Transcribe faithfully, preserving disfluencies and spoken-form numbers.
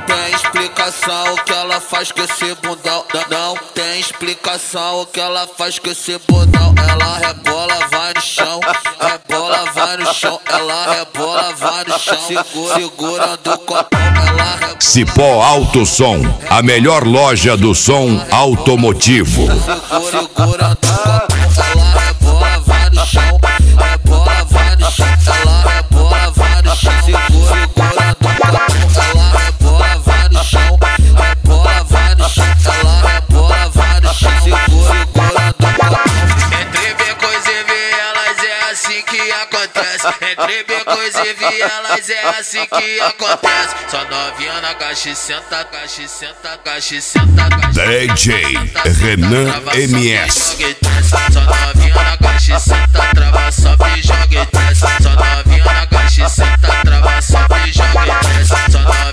tem explicação o que ela faz com esse bundão. Não tem explicação o que ela faz com esse bundão. Ela rebola, vai no chão, rebola, vai no chão. Ela rebola, vai no chão, segura, segurando o copão. Ela rebola. Cipó Alto Som, a melhor loja do som automotivo. Segura, segurando o copão. Ela rebola, vai no chão, rebola, vai no chão. Ela rebola, vai no chão, segura, segurando o copão. Ela rebola, vai no chão, rebola, vai no chão. Ela rebola, vai no chão, segura, segurando o copão. Entre becos e vielas é assim que acontece. Entre becos e vielas é assim que acontece. Só novinha na caixa, senta, caixa, senta, caixa, senta, caixa. D J Renan M S. Só novinha na caixa, senta, trava, sobe, joga e desce. Só novinha na caixa, senta, trava, sobe, joga e desce. Só novinha